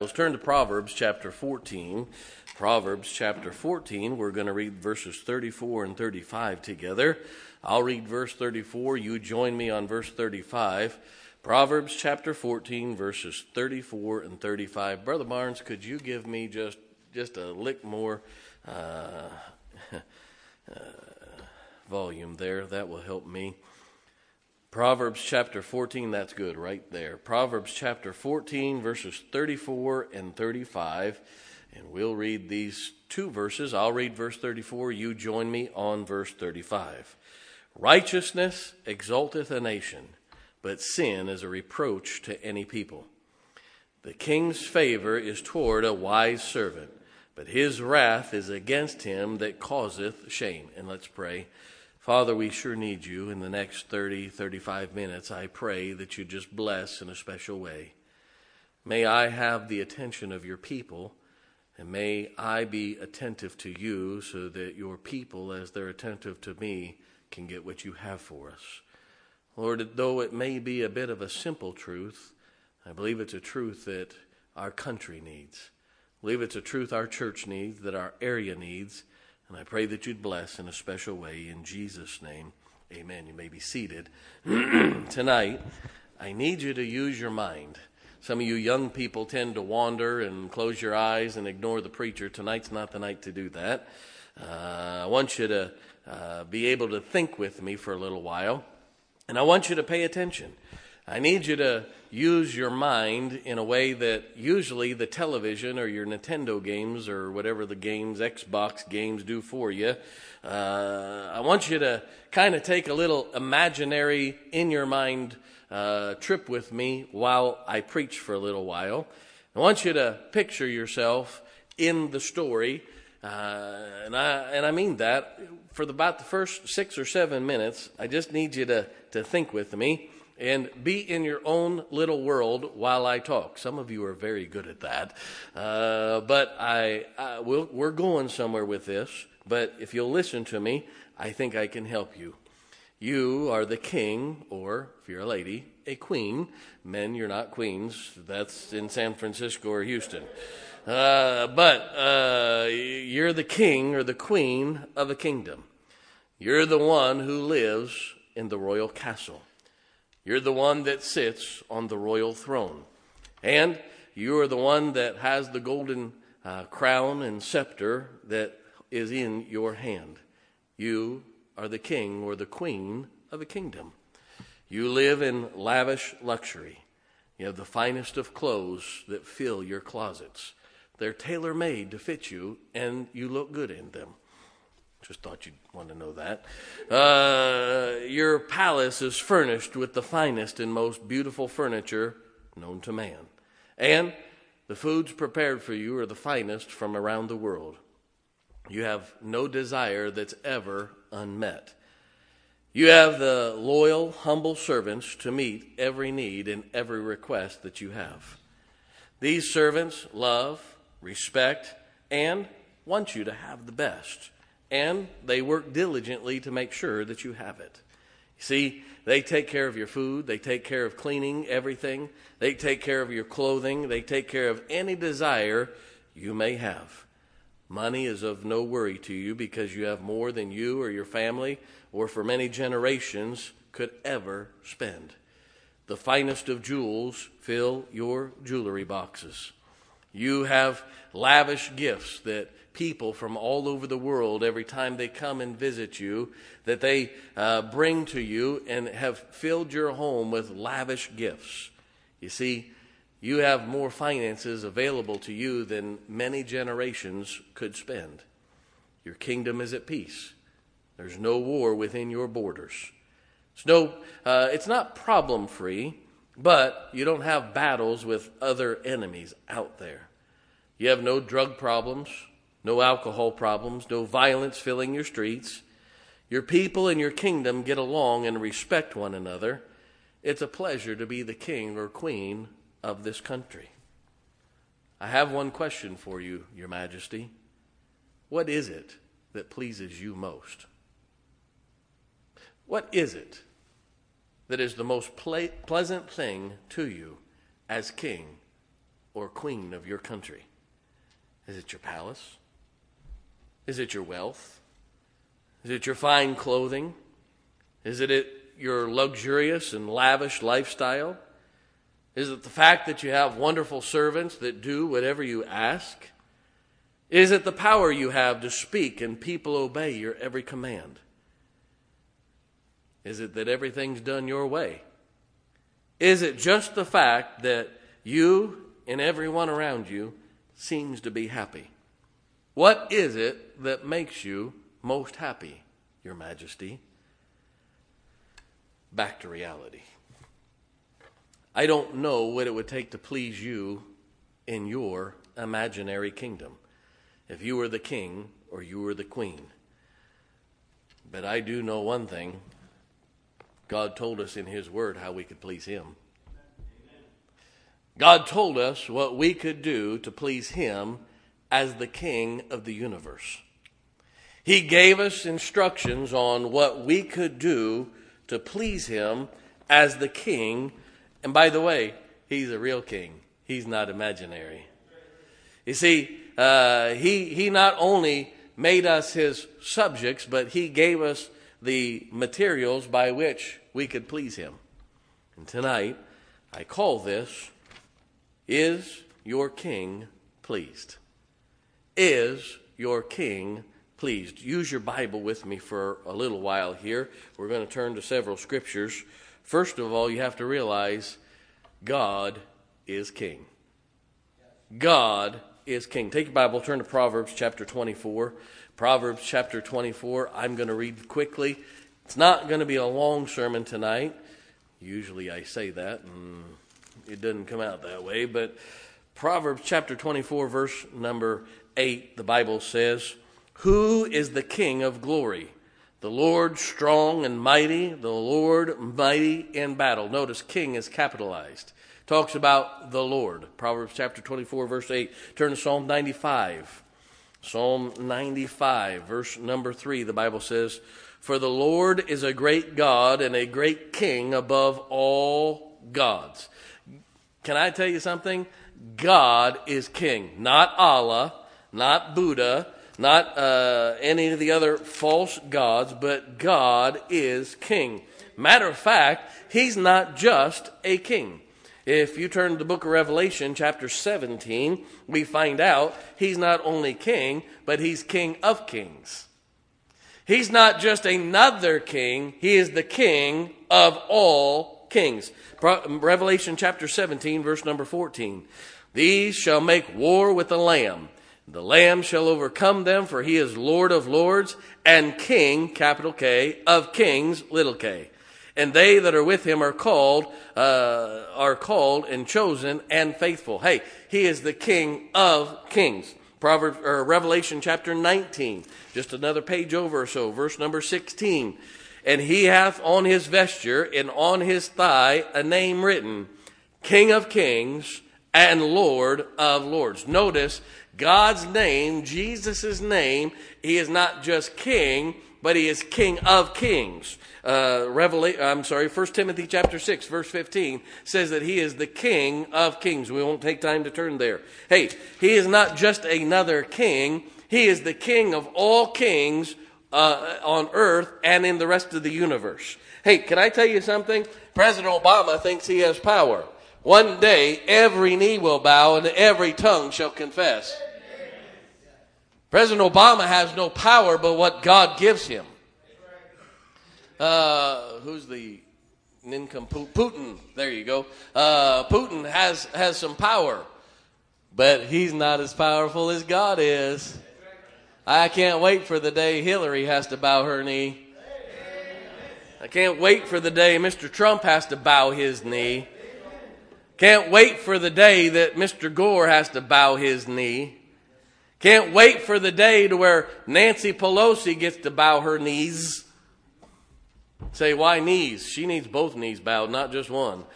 Let's turn to Proverbs chapter 14. Proverbs chapter 14, we're going to read verses 34 and 35 together. I'll read verse 34. You join me on verse 35. Proverbs chapter 14, verses 34 and 35. Brother Barnes, could you give me just a lick more volume there? That will help me. Proverbs chapter 14, that's good right there. Proverbs chapter 14, verses 34 and 35. And we'll read these two verses. I'll read verse 34. You join me on verse 35. Righteousness exalteth a nation, but sin is a reproach to any people. The king's favor is toward a wise servant, but his wrath is against him that causeth shame. And let's pray. Father, we sure need you in the next 35 minutes. I pray that you just bless in a special way. May I have the attention of your people, and may I be attentive to you so that your people, as they're attentive to me, can get what you have for us. Lord, though it may be a bit of a simple truth, I believe it's a truth that our country needs. I believe it's a truth our church needs, that our area needs. And I pray that you'd bless in a special way in Jesus' name. Amen. You may be seated. Tonight, I need you to use your mind. Some of you young people tend to wander and close your eyes and ignore the preacher. Tonight's not the night to do that. I want you to be able to think with me for a little while. And I want you to pay attention. I need you to use your mind in a way that usually the television or your Nintendo games or whatever the games, Xbox games do for you. I want you to kind of take a little imaginary in your mind trip with me while I preach for a little while. I want you to picture yourself in the story. And I mean that for about the first 6 or 7 minutes. I just need you to think with me. And be in your own little world while I talk. Some of you are very good at that. But we're going somewhere with this. But if you'll listen to me, I think I can help you. You are the king, or if you're a lady, a queen. Men, you're not queens. That's in San Francisco or Houston. But you're the king or the queen of a kingdom. You're the one who lives in the royal castle. You're the one that sits on the royal throne. And you are the one that has the golden crown and scepter that is in your hand. You are the king or the queen of a kingdom. You live in lavish luxury. You have the finest of clothes that fill your closets. They're tailor-made to fit you, and you look good in them. Just thought you'd want to know that. Your palace is furnished with the finest and most beautiful furniture known to man. And the foods prepared for you are the finest from around the world. You have no desire that's ever unmet. You have the loyal, humble servants to meet every need and every request that you have. These servants love, respect, and want you to have the best. And they work diligently to make sure that you have it. You see, they take care of your food. They take care of cleaning everything. They take care of your clothing. They take care of any desire you may have. Money is of no worry to you because you have more than you or your family or for many generations could ever spend. The finest of jewels fill your jewelry boxes. You have lavish gifts that people from all over the world, every time they come and visit you, that they bring to you and have filled your home with lavish gifts. You see, you have more finances available to you than many generations could spend. Your kingdom is at peace. There's no war within your borders. It's not problem-free, but you don't have battles with other enemies out there. You have no drug problems, no alcohol problems, no violence filling your streets. Your people and your kingdom get along and respect one another. It's a pleasure to be the king or queen of this country. I have one question for you, Your Majesty. What is it that pleases you most? What is it that is the most pleasant thing to you as king or queen of your country? Is it your palace? Is it your wealth? Is it your fine clothing? Is it your luxurious and lavish lifestyle? Is it the fact that you have wonderful servants that do whatever you ask? Is it the power you have to speak and people obey your every command? Is it that everything's done your way? Is it just the fact that you and everyone around you seems to be happy? What is it that makes you most happy, Your Majesty? Back to reality. I don't know what it would take to please you in your imaginary kingdom, if you were the king or you were the queen. But I do know one thing. God told us in His Word how we could please Him. God told us what we could do to please Him as the King of the universe. He gave us instructions on what we could do to please Him as the King. And by the way, He's a real king. He's not imaginary. You see, He not only made us His subjects, but He gave us the materials by which we could please Him. And tonight, I call this, Is Your King Pleased? Is Your King Pleased? Use your Bible with me for a little while here. We're going to turn to several scriptures. First of all, you have to realize God is King. God is King. Take your Bible, turn to Proverbs chapter 24. Proverbs chapter 24, I'm going to read quickly. It's not going to be a long sermon tonight. Usually I say that, and it doesn't come out that way. But Proverbs chapter 24, verse number 8, the Bible says, Who is the King of glory? The Lord strong and mighty, the Lord mighty in battle. Notice king is capitalized. Talks about the Lord. Proverbs chapter 24, verse 8. Turn to Psalm 95. Psalm 95, verse number 3, the Bible says, For the Lord is a great God and a great King above all gods. Can I tell you something? God is King. Not Allah, not Buddha, not any of the other false gods, but God is King. Matter of fact, He's not just a king. If you turn to the book of Revelation, chapter 17, we find out He's not only king, but He's King of kings. He's not just another king. He is the King of all kings. Revelation chapter 17, verse number 14. These shall make war with the Lamb. The Lamb shall overcome them, for He is Lord of lords and King, capital K, of kings, little k. And they that are with Him are called and chosen and faithful. Hey, He is the King of kings. Revelation chapter 19, just another page over or so, verse number 16. And He hath on His vesture and on His thigh a name written, King of kings and Lord of lords. Notice God's name, Jesus' name, He is not just King, but He is King of kings. 1 Timothy chapter 6, verse 15 says that He is the King of kings. We won't take time to turn there. Hey, He is not just another king. He is the King of all kings on earth and in the rest of the universe. Hey, can I tell you something? President Obama thinks he has power. One day, every knee will bow and every tongue shall confess. President Obama has no power but what God gives him. Who's the nincompoop? Putin. There you go. Putin has some power, but he's not as powerful as God is. I can't wait for the day Hillary has to bow her knee. I can't wait for the day Mr. Trump has to bow his knee. Can't wait for the day that Mr. Gore has to bow his knee. Can't wait for the day to where Nancy Pelosi gets to bow her knees. Say, why knees? She needs both knees bowed, not just one.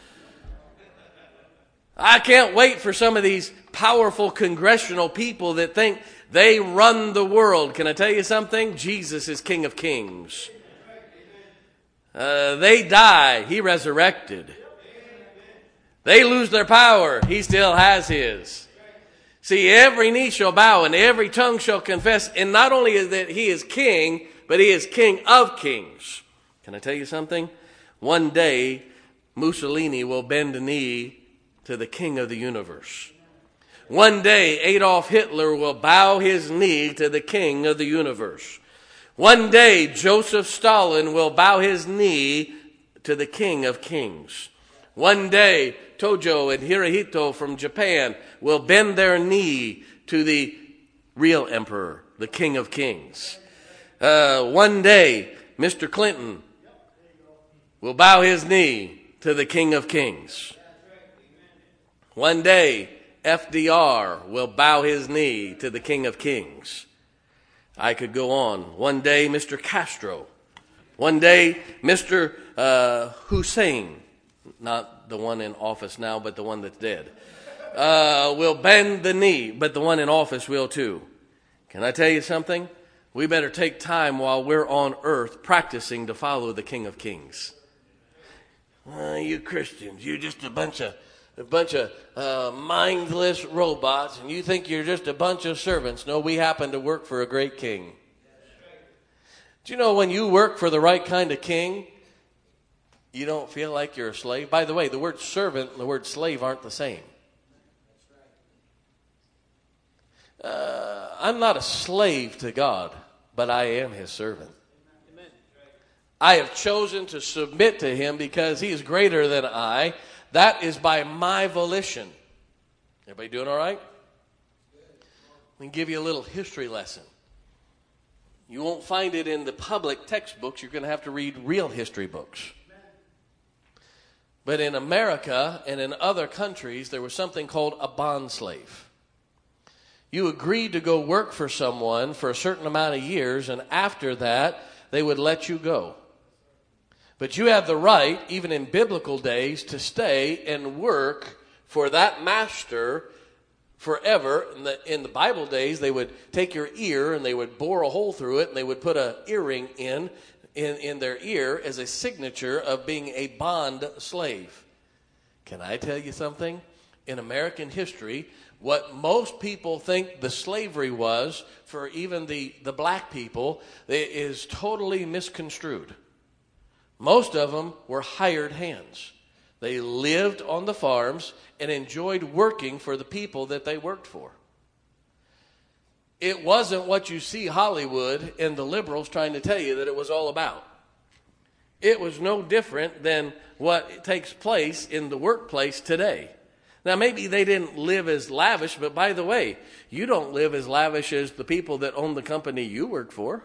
I can't wait for some of these powerful congressional people that think they run the world. Can I tell you something? Jesus is King of kings. They die. He resurrected. They lose their power. He still has his. See, every knee shall bow and every tongue shall confess. And not only is that he is king, but he is King of kings. Can I tell you something? One day, Mussolini will bend a knee to the king of the universe. One day, Adolf Hitler will bow his knee to the king of the universe. One day, Joseph Stalin will bow his knee to the king of kings. One day, Tojo and Hirohito from Japan will bend their knee to the real emperor, the king of kings. One day, Mr. Clinton will bow his knee to the king of kings. One day, FDR will bow his knee to the king of kings. I could go on. One day, Mr. Castro. One day, Mr. Hussein, not the one in office now, but the one that's dead, will bend the knee, but the one in office will too. Can I tell you something? We better take time while we're on earth practicing to follow the King of Kings. You Christians, you're just a bunch of mindless robots, and you think you're just a bunch of servants. No, we happen to work for a great king. Do you know when you work for the right kind of king, you don't feel like you're a slave? By the way, the word servant and the word slave aren't the same. I'm not a slave to God, but I am his servant. I have chosen to submit to him because he is greater than I. That is by my volition. Everybody doing all right? Let me give you a little history lesson. You won't find it in the public textbooks. You're going to have to read real history books. But in America and in other countries, there was something called a bond slave. You agreed to go work for someone for a certain amount of years, and after that, they would let you go. But you had the right, even in biblical days, to stay and work for that master forever. In the Bible days, they would take your ear and they would bore a hole through it, and they would put an earring in their ear as a signature of being a bond slave. Can I tell you something? In American history, what most people think the slavery was for even the black people is totally misconstrued. Most of them were hired hands. They lived on the farms and enjoyed working for the people that they worked for. It wasn't what you see Hollywood and the liberals trying to tell you that it was all about. It was no different than what takes place in the workplace today. Now, maybe they didn't live as lavish, but by the way, you don't live as lavish as the people that own the company you work for.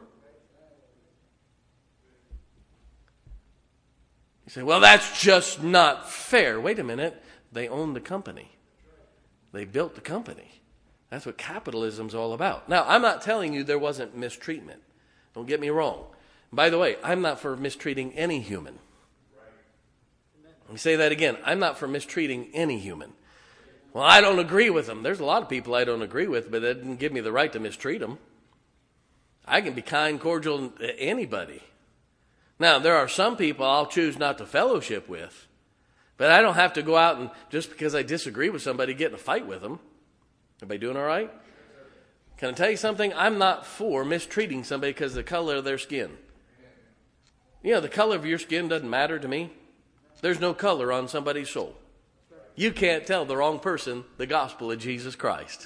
You say, well, that's just not fair. Wait a minute. They own the company. They built the company. That's what capitalism's all about. Now, I'm not telling you there wasn't mistreatment. Don't get me wrong. By the way, I'm not for mistreating any human. Let me say that again. I'm not for mistreating any human. Well, I don't agree with them. There's a lot of people I don't agree with, but that didn't give me the right to mistreat them. I can be kind, cordial to anybody. Now, there are some people I'll choose not to fellowship with, but I don't have to go out and just because I disagree with somebody, get in a fight with them. Everybody doing all right? Can I tell you something? I'm not for mistreating somebody because of the color of their skin. You know, the color of your skin doesn't matter to me. There's no color on somebody's soul. You can't tell the wrong person the gospel of Jesus Christ.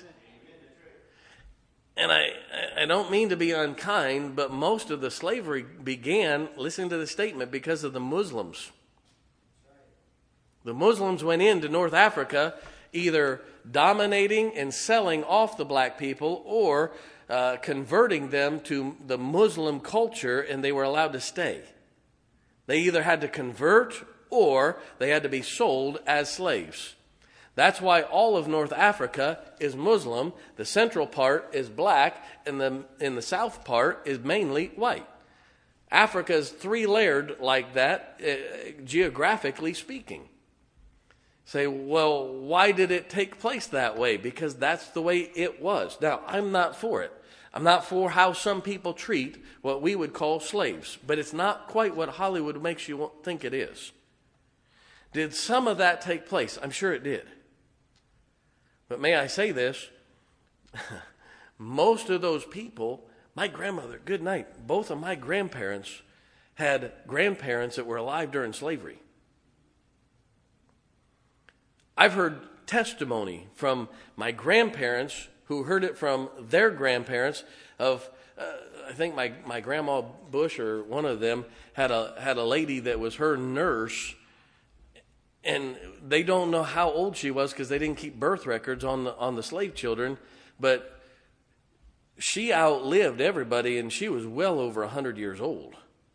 And I don't mean to be unkind, but most of the slavery began, listen to the statement, because of the Muslims. The Muslims went into North Africa either dominating and selling off the black people or converting them to the Muslim culture, and they were allowed to stay. They either had to convert or they had to be sold as slaves. That's why all of North Africa is Muslim. The central part is black, and the south part is mainly white. Africa is three-layered like that, geographically speaking. Say, well, why did it take place that way? Because that's the way it was. Now, I'm not for it. I'm not for how some people treat what we would call slaves. But it's not quite what Hollywood makes you think it is. Did some of that take place? I'm sure it did. But may I say this? Most of those people, my grandmother, good night, both of my grandparents had grandparents that were alive during slavery. I've heard testimony from my grandparents who heard it from their grandparents of, I think my grandma Bush or one of them had a lady that was her nurse, and they don't know how old she was because they didn't keep birth records on the slave children, but she outlived everybody, and she was well over 100 years old.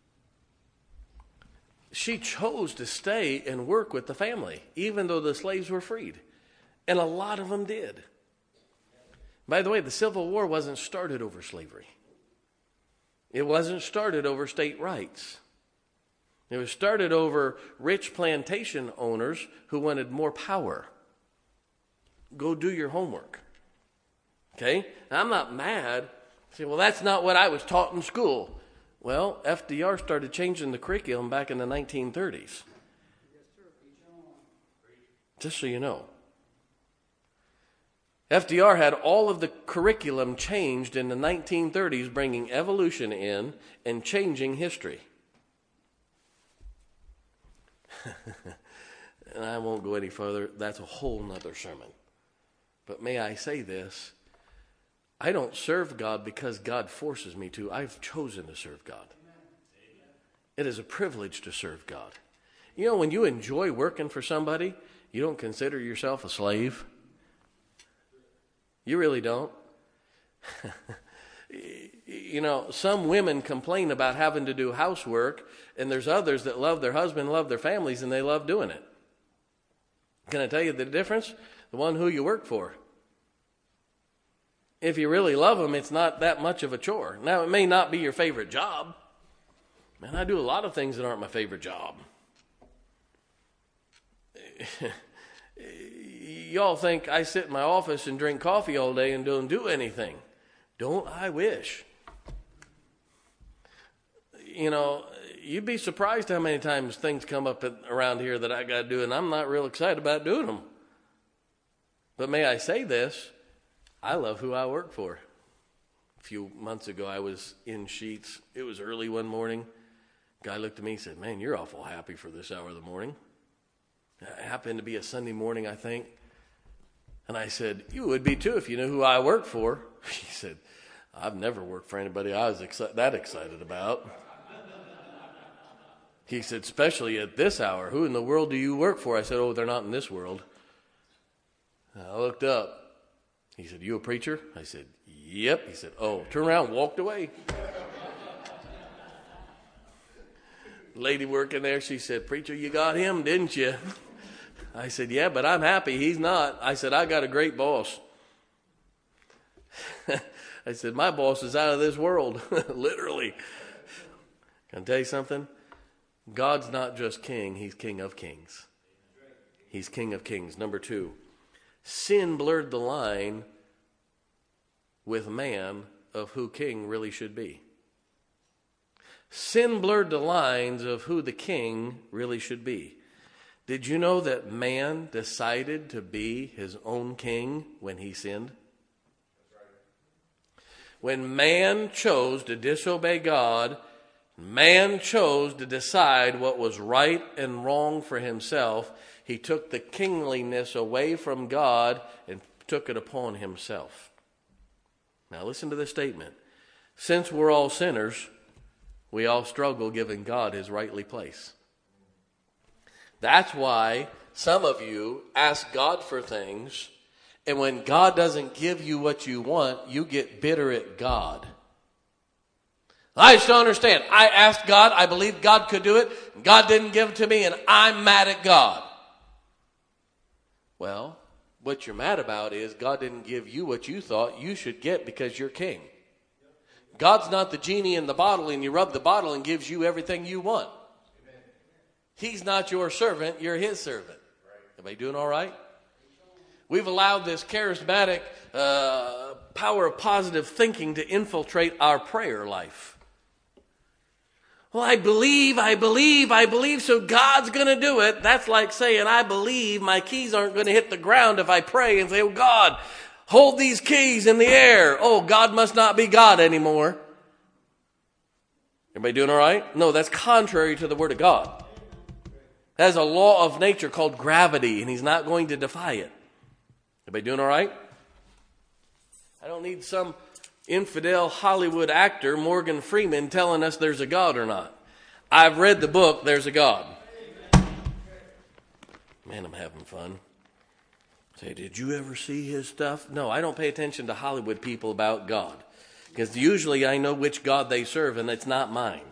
She chose to stay and work with the family, even though the slaves were freed. And a lot of them did. By the way, the Civil War wasn't started over slavery. It wasn't started over state rights. It was started over rich plantation owners who wanted more power. Go do your homework. Okay? Now, I'm not mad. Say, well, that's not what I was taught in school. Well, FDR started changing the curriculum back in the 1930s. Just so you know. FDR had all of the curriculum changed in the 1930s, bringing evolution in and changing history. And I won't go any further. That's a whole nother sermon. But may I say this? I don't serve God because God forces me to. I've chosen to serve God. It is a privilege to serve God. You know, when you enjoy working for somebody, you don't consider yourself a slave. You really don't. You know, some women complain about having to do housework, and there's others that love their husband, love their families, and they love doing it. Can I tell you the difference? The one who you work for. If you really love them, it's not that much of a chore. Now, it may not be your favorite job. Man, I do a lot of things that aren't my favorite job. Y'all think I sit in my office and drink coffee all day and don't do anything. Don't I wish? You know, you'd be surprised how many times things come up around here that I got to do, and I'm not real excited about doing them. But may I say this? I love who I work for. A few months ago, I was in Sheetz. It was early one morning. Guy looked at me and said, "Man, you're awful happy for this hour of the morning." It happened to be a Sunday morning, I think. And I said, "You would be too if you knew who I work for." He said, "I've never worked for anybody I was that excited about." He said, "Especially at this hour. Who in the world do you work for?" I said, "Oh, they're not in this world." I looked up. He said, "You a preacher?" I said, "Yep." He said, "Oh," turned around and walked away. Lady working there, she said, "Preacher, you got him, didn't you?" I said, "Yeah, but I'm happy he's not." I said, "I got a great boss." I said, "My boss is out of this world," literally. Can I tell you something? God's not just king, he's King of kings. He's King of kings. Number 2, sin blurred the line with man of who king really should be. Sin blurred the lines of who the king really should be. Did you know that man decided to be his own king when he sinned? When man chose to disobey God, man chose to decide what was right and wrong for himself. He took the kingliness away from God and took it upon himself. Now listen to this statement. Since we're all sinners, we all struggle giving God his rightly place. That's why some of you ask God for things, and when God doesn't give you what you want, you get bitter at God. I just don't understand. I asked God, I believed God could do it, God didn't give it to me, and I'm mad at God. Well, what you're mad about is God didn't give you what you thought you should get because you're king. God's not the genie in the bottle and you rub the bottle and gives you everything you want. He's not your servant, you're his servant. Everybody doing all right? We've allowed this charismatic power of positive thinking to infiltrate our prayer life. Well, I believe, so God's going to do it. That's like saying, I believe my keys aren't going to hit the ground if I pray and say, oh, God, hold these keys in the air. Oh, God must not be God anymore. Everybody doing all right? No, that's contrary to the Word of God. That is a law of nature called gravity, and He's not going to defy it. Everybody doing all right? I don't need some infidel Hollywood actor, Morgan Freeman, telling us there's a God or not. I've read the book, There's a God. Man, I'm having fun. Say, did you ever see his stuff? No, I don't pay attention to Hollywood people about God. Because usually I know which God they serve, and it's not mine.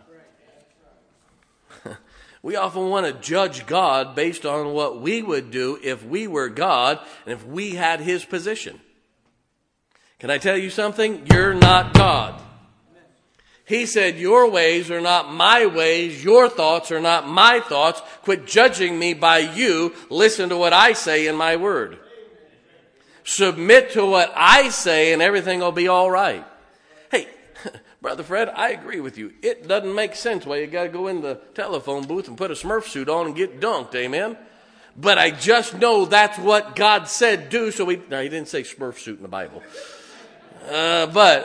We often want to judge God based on what we would do if we were God and if we had His position. Can I tell you something? You're not God. He said, your ways are not my ways. Your thoughts are not my thoughts. Quit judging me by you. Listen to what I say in my word. Submit to what I say and everything will be all right. Hey, Brother Fred, I agree with you. It doesn't make sense why you got to go in the telephone booth and put a Smurf suit on and get dunked. Amen? But I just know that's what God said do. So He didn't say Smurf suit in the Bible. But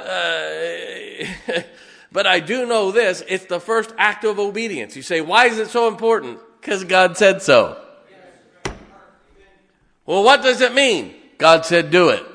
I do know this. It's the first act of obedience. You say, why is it so important? Because God said so. Well, what does it mean? God said do it.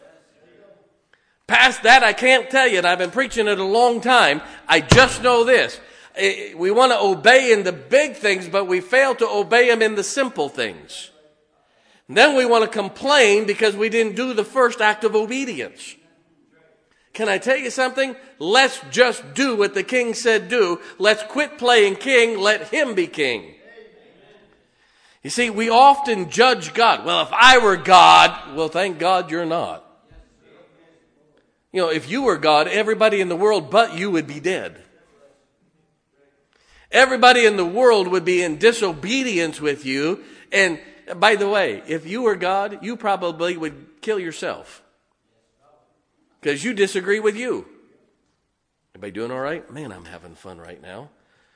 Past that, I can't tell you, and I've been preaching it a long time. I just know this. We want to obey in the big things, but we fail to obey Him in the simple things. And then we want to complain because we didn't do the first act of obedience. Can I tell you something? Let's just do what the king said do. Let's quit playing king. Let Him be king. You see, we often judge God. Well, if I were God, well, thank God you're not. You know, if you were God, everybody in the world but you would be dead. Everybody in the world would be in disobedience with you. And by the way, if you were God, you probably would kill yourself. Because you disagree with you. Everybody doing all right? Man, I'm having fun right now.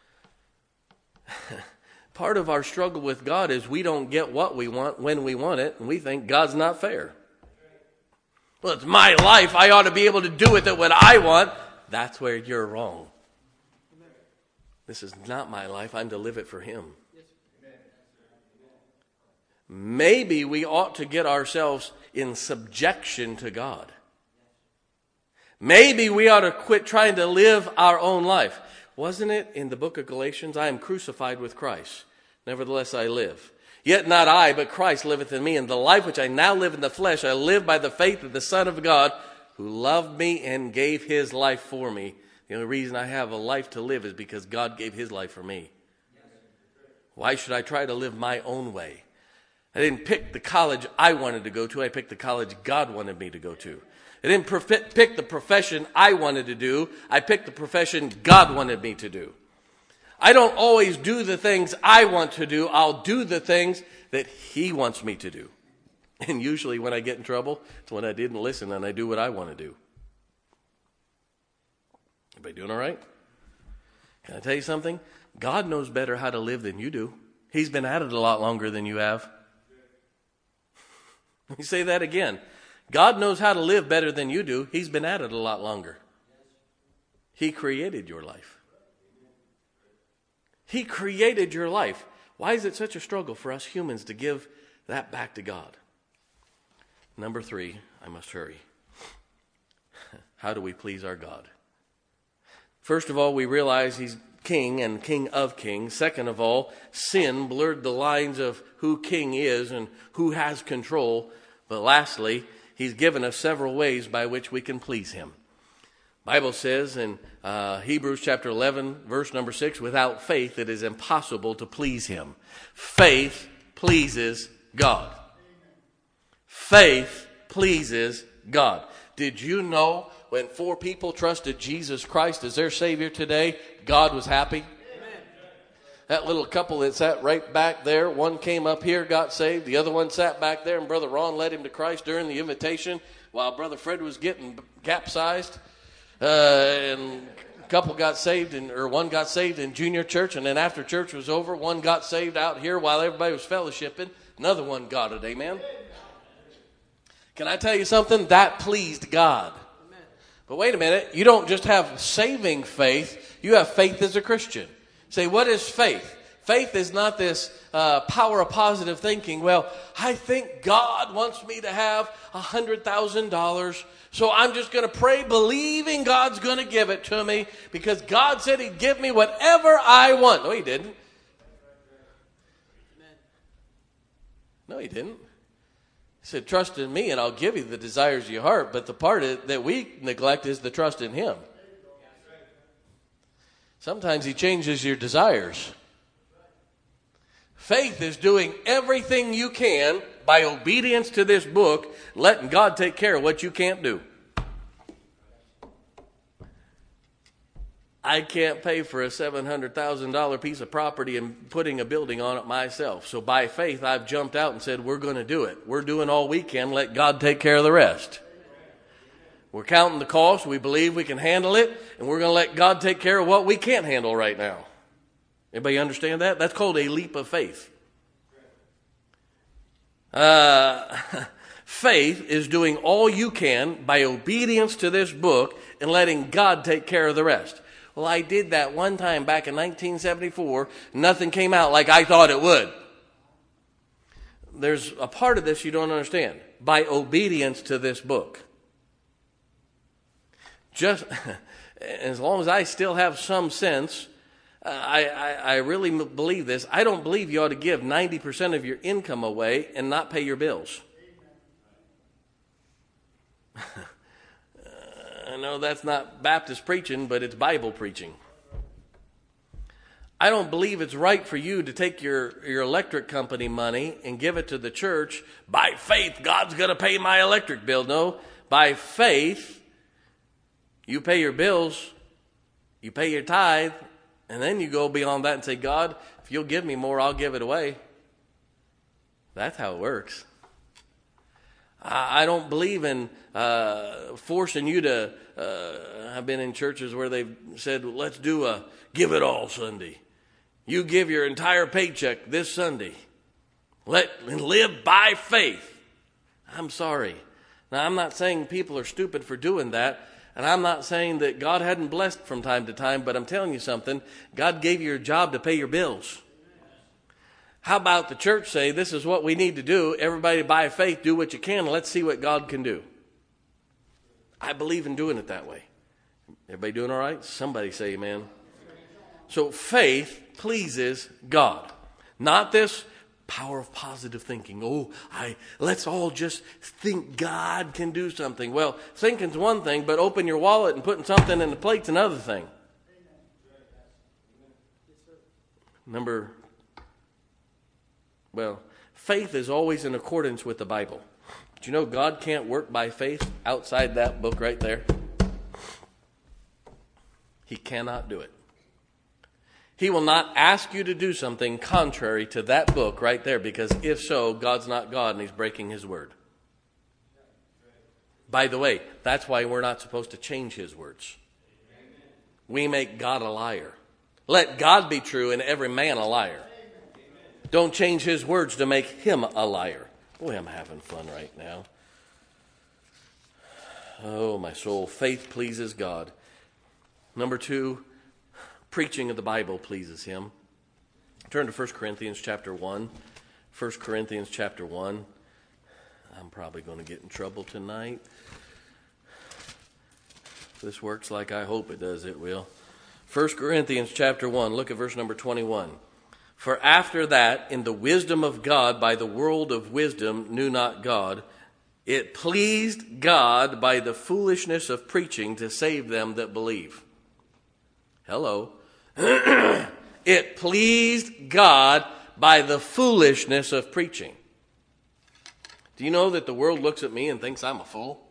Part of our struggle with God is we don't get what we want when we want it, and we think God's not fair. Well, it's my life. I ought to be able to do with it what I want. That's where you're wrong. This is not my life. I'm to live it for Him. Maybe we ought to get ourselves in subjection to God. Maybe we ought to quit trying to live our own life. Wasn't it in the book of Galatians? I am crucified with Christ. Nevertheless I live. Yet not I, but Christ liveth in me. And the life which I now live in the flesh, I live by the faith of the Son of God, who loved me and gave His life for me. The only reason I have a life to live is because God gave His life for me. Why should I try to live my own way? I didn't pick the college I wanted to go to. I picked the college God wanted me to go to. I didn't pick the profession I wanted to do. I picked the profession God wanted me to do. I don't always do the things I want to do. I'll do the things that He wants me to do. And usually when I get in trouble, it's when I didn't listen and I do what I want to do. Everybody doing all right? Can I tell you something? God knows better how to live than you do. He's been at it a lot longer than you have. Let me say that again. God knows how to live better than you do. He's been at it a lot longer. He created your life. He created your life. Why is it such a struggle for us humans to give that back to God? Number 3, I must hurry. How do we please our God? First of all, we realize He's King and King of kings. Second of all, sin blurred the lines of who king is and who has control. But lastly, He's given us several ways by which we can please Him. The Bible says in Hebrews chapter 11, verse number 6, without faith it is impossible to please Him. Faith pleases God. Faith pleases God. Did you know when 4 people trusted Jesus Christ as their Savior today, God was happy? That little couple that sat right back there, one came up here, got saved. The other one sat back there, and Brother Ron led him to Christ during the invitation while Brother Fred was getting capsized and couple got saved, one got saved in junior church, and then after church was over, one got saved out here while everybody was fellowshipping. Another one got it, amen? Can I tell you something? That pleased God. But wait a minute, you don't just have saving faith, you have faith as a Christian. Say, what is faith? Faith is not this power of positive thinking. Well, I think God wants me to have $100,000, so I'm just going to pray believing God's going to give it to me because God said he'd give me whatever I want. No, he didn't. No, he didn't. He said, trust in me and I'll give you the desires of your heart. But the part that we neglect is the trust in him. Sometimes he changes your desires. Faith is doing everything you can by obedience to this book, letting God take care of what you can't do. I can't pay for a $700,000 piece of property and putting a building on it myself. So by faith, I've jumped out and said, we're going to do it. We're doing all we can. Let God take care of the rest. We're counting the cost. We believe we can handle it. And we're going to let God take care of what we can't handle right now. Anybody understand that? That's called a leap of faith. Faith is doing all you can by obedience to this book and letting God take care of the rest. Well, I did that one time back in 1974. Nothing came out like I thought it would. There's a part of this you don't understand. By obedience to this book. Just as long as I still have some sense, I really believe this. I don't believe you ought to give 90% of your income away and not pay your bills. I know that's not Baptist preaching, but it's Bible preaching. I don't believe it's right for you to take your electric company money and give it to the church. By faith, God's going to pay my electric bill. No, by faith, you pay your bills, you pay your tithe, and then you go beyond that and say, God, if you'll give me more, I'll give it away. That's how it works. I don't believe in forcing you to, I've been in churches where they've said, let's do a give it all Sunday. You give your entire paycheck this Sunday. And live by faith. I'm sorry. Now, I'm not saying people are stupid for doing that. And I'm not saying that God hadn't blessed from time to time, but I'm telling you something. God gave you a job to pay your bills. How about the church say, this is what we need to do. Everybody by faith, do what you can. Let's see what God can do. I believe in doing it that way. Everybody doing all right? Somebody say amen. So faith pleases God. Not this power of positive thinking. Let's all just think God can do something. Well, thinking's one thing, but open your wallet and putting something in the plate's another thing. Faith is always in accordance with the Bible. But you know God can't work by faith outside that book right there? He cannot do it. He will not ask you to do something contrary to that book right there, because if so, God's not God and he's breaking his word. By the way, that's why we're not supposed to change his words. We make God a liar. Let God be true and every man a liar. Don't change his words to make him a liar. Boy, I'm having fun right now. Oh, my soul. Faith pleases God. Number 2, preaching of the Bible pleases him. Turn to 1 Corinthians chapter 1. 1 Corinthians chapter 1. I'm probably going to get in trouble tonight. If this works like I hope it does, it will. 1 Corinthians chapter 1. Look at verse number 21. For after that, in the wisdom of God, by the word of wisdom, knew not God. It pleased God by the foolishness of preaching to save them that believe. Hello. It pleased God by the foolishness of preaching. Do you know that the world looks at me and thinks I'm a fool?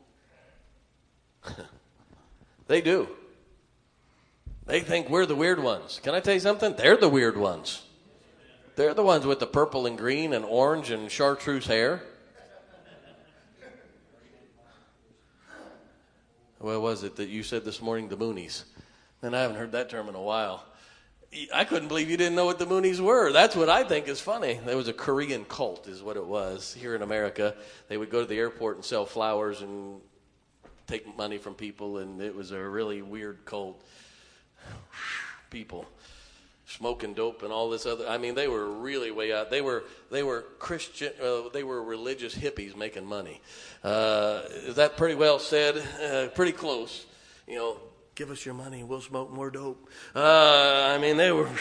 They do. They think we're the weird ones. Can I tell you something? They're the weird ones. They're the ones with the purple and green and orange and chartreuse hair. What was it that you said this morning? The Moonies. And I haven't heard that term in a while. I couldn't believe you didn't know what the Moonies were. That's what I think is funny. There was a Korean cult is what it was here in America. They would go to the airport and sell flowers and take money from people, and it was a really weird cult. People smoking dope and all this other. I mean, they were really way out. They were Christian. They were religious hippies making money. Is that pretty well said? Pretty close. You know, give us your money and we'll smoke more dope. I mean, they were.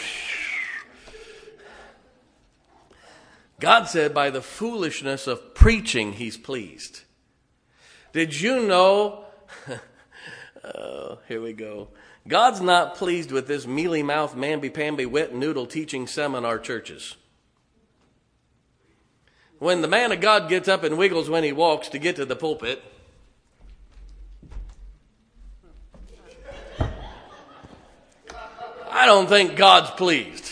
God said, by the foolishness of preaching, He's pleased. Did you know? Oh, here we go. God's not pleased with this mealy-mouthed, mamby-pamby, wet noodle teaching seminar churches. When the man of God gets up and wiggles when he walks to get to the pulpit, I don't think God's pleased.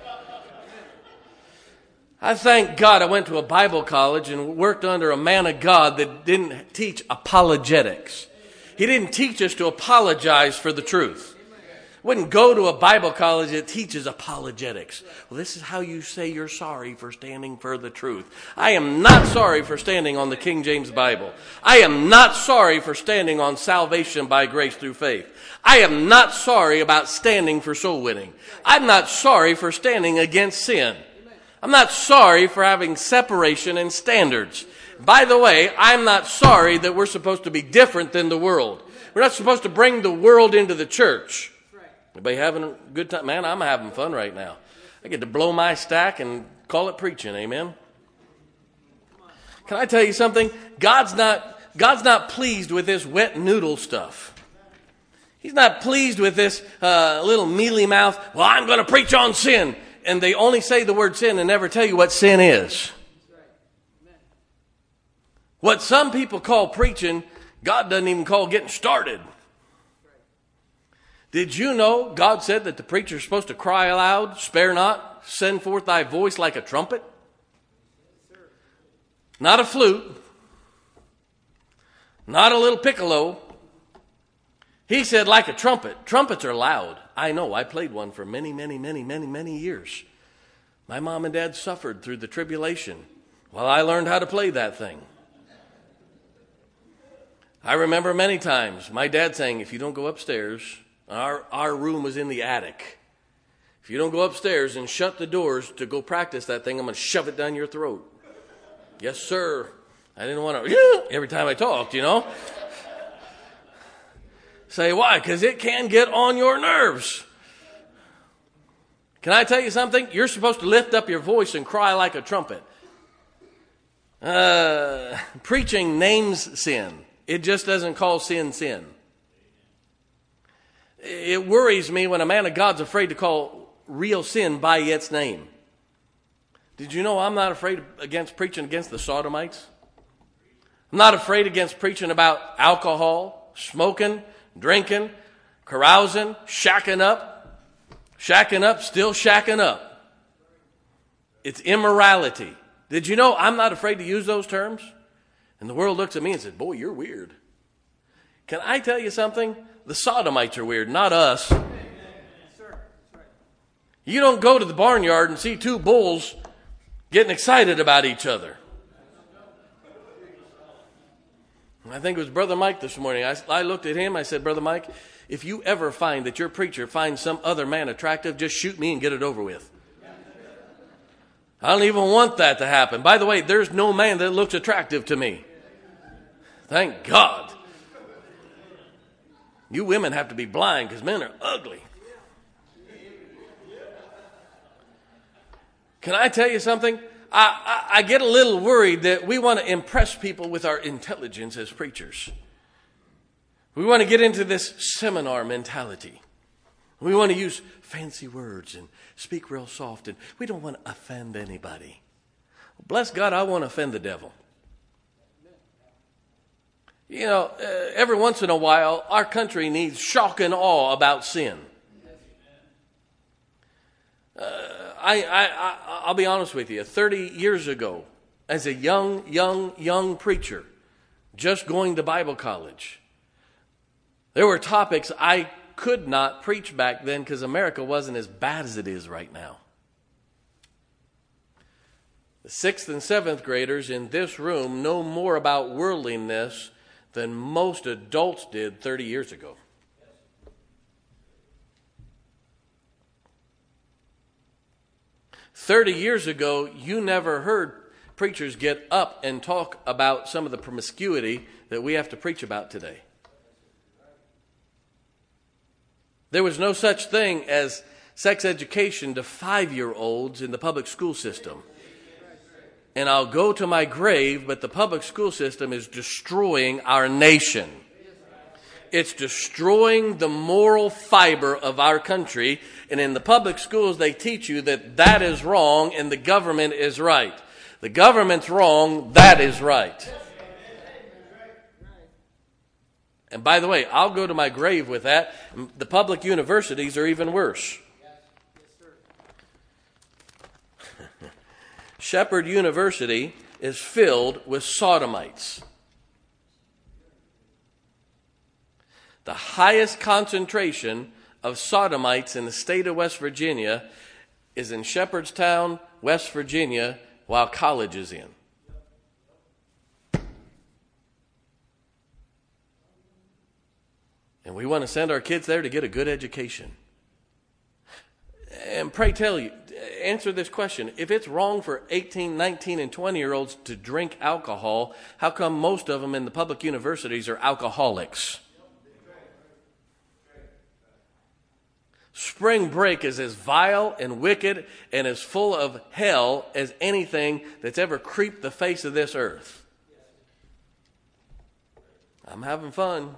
I thank God I went to a Bible college and worked under a man of God that didn't teach apologetics. He didn't teach us to apologize for the truth. Wouldn't go to a Bible college that teaches apologetics. Well, this is how you say you're sorry for standing for the truth. I am not sorry for standing on the King James Bible. I am not sorry for standing on salvation by grace through faith. I am not sorry about standing for soul winning. I'm not sorry for standing against sin. I'm not sorry for having separation and standards. By the way, I'm not sorry that we're supposed to be different than the world. We're not supposed to bring the world into the church. Anybody having a good time? Man, I'm having fun right now. I get to blow my stack and call it preaching. Amen. Can I tell you something? God's not pleased with this wet noodle stuff. He's not pleased with this little mealy mouth. Well, I'm going to preach on sin. And they only say the word sin and never tell you what sin is. What some people call preaching, God doesn't even call getting started. Did you know God said that the preacher is supposed to cry aloud, spare not, send forth thy voice like a trumpet? Not a flute. Not a little piccolo. He said like a trumpet. Trumpets are loud. I know. I played one for many, many, many, many, many years. My mom and dad suffered through the tribulation while I learned how to play that thing. I remember many times my dad saying, if you don't go upstairs, our room was in the attic. If you don't go upstairs and shut the doors to go practice that thing, I'm going to shove it down your throat. Yes, sir. I didn't want to, every time I talked, you know. Say, why? Because it can get on your nerves. Can I tell you something? You're supposed to lift up your voice and cry like a trumpet. Preaching names sin. It just doesn't call sin sin. It worries me when a man of God's afraid to call real sin by its name. Did you know I'm not afraid against preaching against the sodomites? I'm not afraid against preaching about alcohol, smoking, drinking, carousing, shacking up, still shacking up. It's immorality. Did you know I'm not afraid to use those terms? And the world looks at me and says, boy, you're weird. Can I tell you something? The sodomites are weird, not us. You don't go to the barnyard and see two bulls getting excited about each other. I think it was Brother Mike this morning. I looked at him. I said, Brother Mike, if you ever find that your preacher finds some other man attractive, just shoot me and get it over with. I don't even want that to happen. By the way, there's no man that looks attractive to me. Thank God. You women have to be blind because men are ugly. Can I tell you something? I get a little worried that we want to impress people with our intelligence as preachers. We want to get into this seminar mentality. We want to use fancy words and speak real soft, and we don't want to offend anybody. Bless God, I won't offend the devil. You know, every once in a while, our country needs shock and awe about sin. I'll be honest with you. 30 years ago, as a young preacher, just going to Bible college, there were topics I could not preach back then because America wasn't as bad as it is right now. The 6th and 7th graders in this room know more about worldliness than most adults did 30 years ago. "30 years ago, you never heard preachers get up and talk about some of the promiscuity that we have to preach about today. There was no such thing as sex education to 5-year-olds in the public school system. And I'll go to my grave, but the public school system is destroying our nation. It's destroying the moral fiber of our country. And in the public schools, they teach you that that is wrong and the government is right. The government's wrong, that is right. And by the way, I'll go to my grave with that. The public universities are even worse. Shepherd University is filled with sodomites. The highest concentration of sodomites in the state of West Virginia is in Shepherdstown, West Virginia, while college is in. And we want to send our kids there to get a good education. And pray tell you, answer this question. If it's wrong for 18, 19, and 20-year-olds to drink alcohol, how come most of them in the public universities are alcoholics? Spring break is as vile and wicked and as full of hell as anything that's ever creeped the face of this earth. I'm having fun.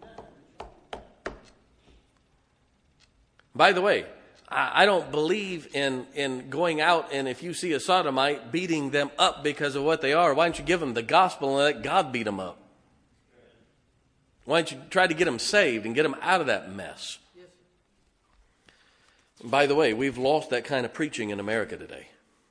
By the way, I don't believe in going out and if you see a sodomite, beating them up because of what they are. Why don't you give them the gospel and let God beat them up? Why don't you try to get them saved and get them out of that mess? By the way, we've lost that kind of preaching in America today.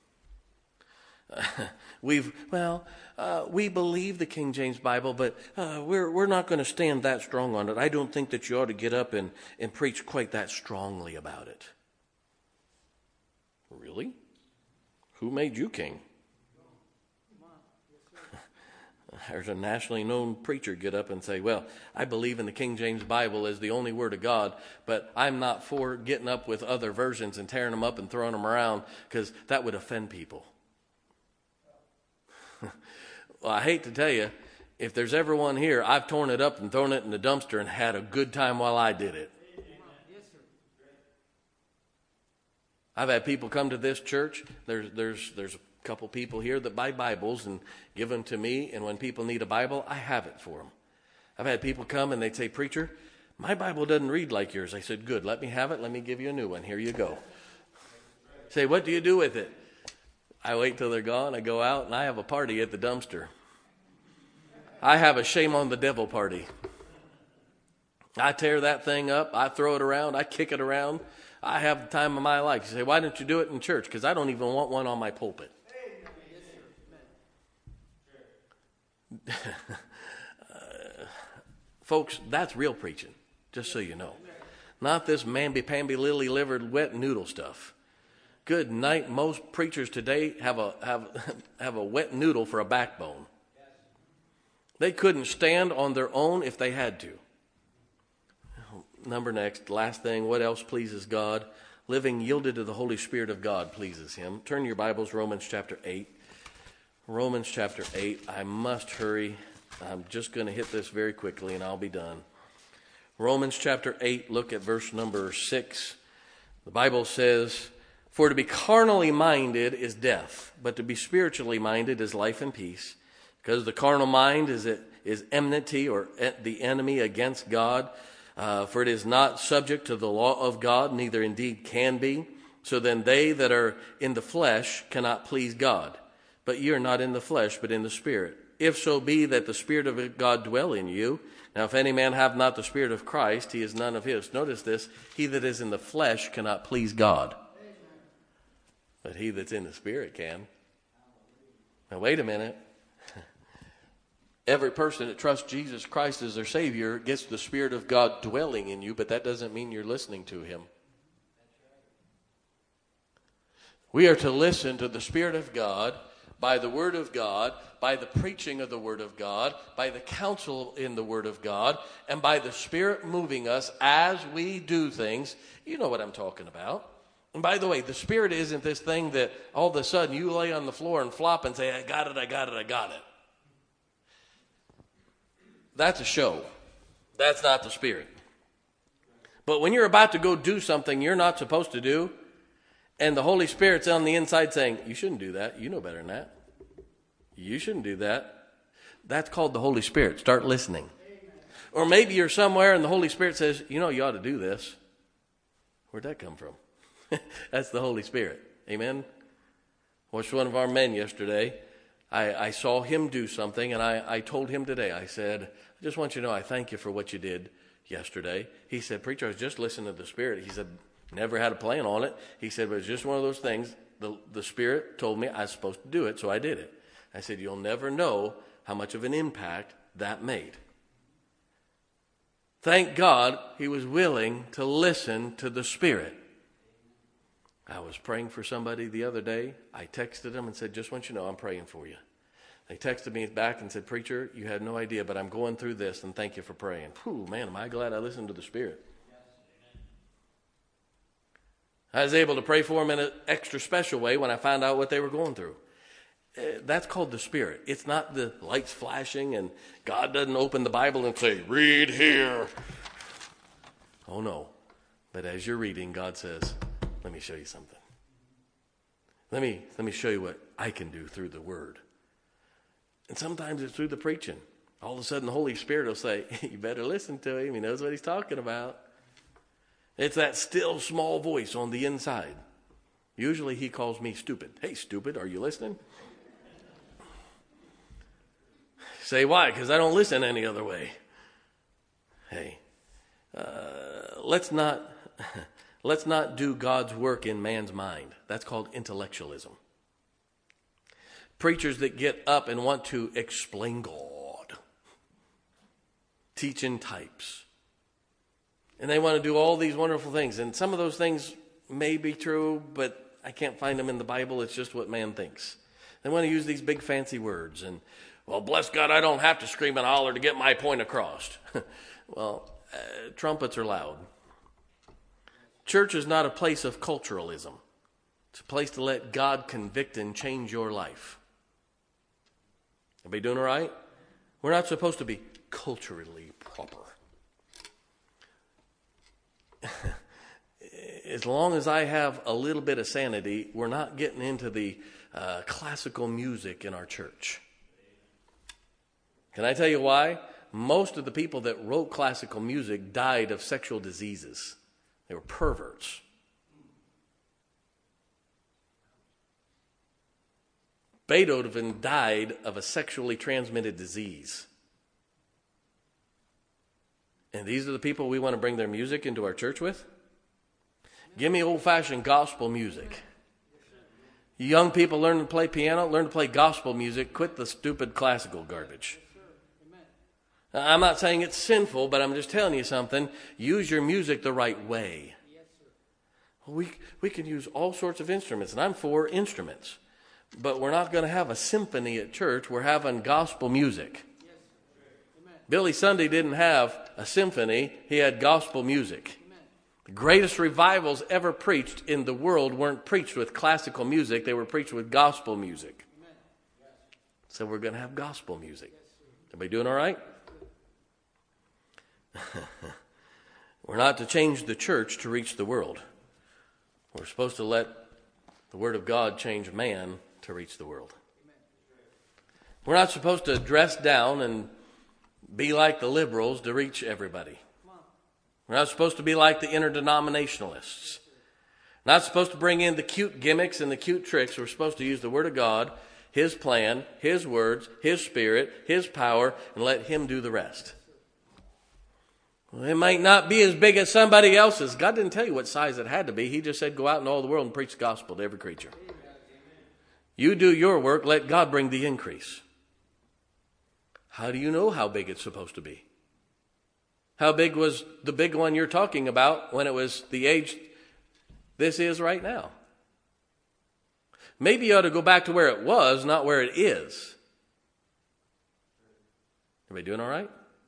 We believe the King James Bible, but we're not going to stand that strong on it. I don't think that you ought to get up and preach quite that strongly about it. Really? Who made you king? There's a nationally known preacher get up and say, well, I believe in the King James Bible as the only word of God, but I'm not for getting up with other versions and tearing them up and throwing them around because that would offend people. Well, I hate to tell you, if there's ever one here, I've torn it up and thrown it in the dumpster and had a good time while I did it. I've had people come to this church. There's a couple people here that buy Bibles and give them to me, and when people need a Bible, I have it for them. I've had people come and they'd say, preacher, my Bible doesn't read like yours. I said, good, let me have it. Let me give you a new one. Here you go. Say, what do you do with it? I wait till they're gone. I go out and I have a party at the dumpster. I have a shame on the devil party. I tear that thing up. I throw it around. I kick it around. I have the time of my life. You say, why don't you do it in church? Because I don't even want one on my pulpit. Folks, that's real preaching, just so you know. Not this mamby-pamby, lily-livered, wet noodle stuff. Good night. Most preachers today have a wet noodle for a backbone. They couldn't stand on their own if they had to. Last thing, what else pleases God? Living yielded to the Holy Spirit of God pleases Him. Turn your Bibles, Romans chapter 8. Romans chapter 8. I must hurry. I'm just going to hit this very quickly and I'll be done. Romans chapter 8, look at verse number 6. The Bible says, for to be carnally minded is death, but to be spiritually minded is life and peace. Because the carnal mind is enmity or the enemy against God. For it is not subject to the law of God, neither indeed can be. So then they that are in the flesh cannot please God. But ye are not in the flesh, but in the Spirit. If so be that the Spirit of God dwell in you. Now if any man have not the Spirit of Christ, he is none of his. Notice this, he that is in the flesh cannot please God. But he that's in the Spirit can. Now wait a minute. Every person that trusts Jesus Christ as their Savior gets the Spirit of God dwelling in you, but that doesn't mean you're listening to Him. We are to listen to the Spirit of God by the Word of God, by the preaching of the Word of God, by the counsel in the Word of God, and by the Spirit moving us as we do things. You know what I'm talking about. And by the way, the Spirit isn't this thing that all of a sudden you lay on the floor and flop and say, I got it, I got it, I got it. That's a show. That's not the Spirit. But when you're about to go do something you're not supposed to do, and the Holy Spirit's on the inside saying, you shouldn't do that. You know better than that. You shouldn't do that. That's called the Holy Spirit. Start listening. Amen. Or maybe you're somewhere and the Holy Spirit says, you ought to do this. Where'd that come from? That's the Holy Spirit. Amen. Watched one of our men yesterday. I saw him do something, and I told him today, I said, I just want you to know I thank you for what you did yesterday. He said, preacher, I was just listening to the Spirit. He said, never had a plan on it. He said, but it's just one of those things. The Spirit told me I was supposed to do it, so I did it. I said, you'll never know how much of an impact that made. Thank God he was willing to listen to the Spirit. I was praying for somebody the other day. I texted them and said, just want you to know I'm praying for you. They texted me back and said, preacher, you had no idea, but I'm going through this, and thank you for praying. Whew, man, am I glad I listened to the Spirit. I was able to pray for them in an extra special way when I found out what they were going through. That's called the Spirit. It's not the lights flashing and God doesn't open the Bible and say, read here. Oh, no. But as you're reading, God says, let me show you something. Let me show you what I can do through the Word. And sometimes it's through the preaching. All of a sudden the Holy Spirit will say, you better listen to him. He knows what he's talking about. It's that still small voice on the inside. Usually he calls me stupid. Hey, stupid, are you listening? Say why? Because I don't listen any other way. Hey, let's not do God's work in man's mind. That's called intellectualism. Preachers that get up and want to explain God, teach in types. And they want to do all these wonderful things. And some of those things may be true, but I can't find them in the Bible. It's just what man thinks. They want to use these big fancy words. And, well, bless God, I don't have to scream and holler to get my point across. Well, trumpets are loud. Church is not a place of culturalism. It's a place to let God convict and change your life. Everybody doing all right? We're not supposed to be culturally proper. As long as I have a little bit of sanity, we're not getting into the classical music in our church. Can I tell you why? Most of the people that wrote classical music died of sexual diseases. They were perverts. Beethoven died of a sexually transmitted disease. And these are the people we want to bring their music into our church with? Give me old-fashioned gospel music. You young people learn to play piano, learn to play gospel music, quit the stupid classical garbage. I'm not saying it's sinful, but I'm just telling you something. Use your music the right way. We can use all sorts of instruments, and I'm for instruments. But we're not going to have a symphony at church. We're having gospel music. Billy Sunday didn't have a symphony. He had gospel music. The greatest revivals ever preached in the world weren't preached with classical music. They were preached with gospel music. So we're going to have gospel music. Everybody doing all right? We're not to change the church to reach the world. We're supposed to let the Word of God change man to reach the world. We're not supposed to dress down and be like the liberals to reach everybody. We're not supposed to be like the interdenominationalists. We're not supposed to bring in the cute gimmicks and the cute tricks. We're supposed to use the Word of God, His plan, His words, His Spirit, His power, and let Him do the rest. Well, it might not be as big as somebody else's. God didn't tell you what size it had to be. He just said go out in all the world and preach the gospel to every creature. You do your work, let God bring the increase. How do you know how big it's supposed to be? How big was the big one you're talking about when it was the age this is right now? Maybe you ought to go back to where it was, not where it is. Everybody doing all right?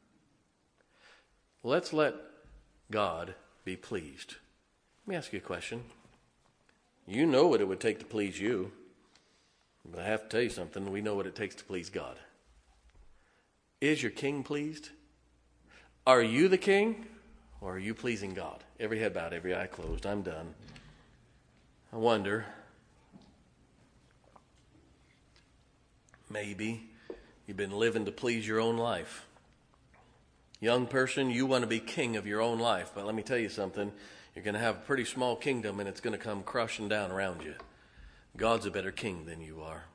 Let's let God be pleased. Let me ask you a question. You know what it would take to please you. But I have to tell you something. We know what it takes to please God. Is your king pleased? Are you the king, or are you pleasing God? Every head bowed, every eye closed. I'm done. I wonder, maybe you've been living to please your own life. Young person, you want to be king of your own life, but let me tell you something. You're going to have a pretty small kingdom, and it's going to come crushing down around you. God's a better king than you are.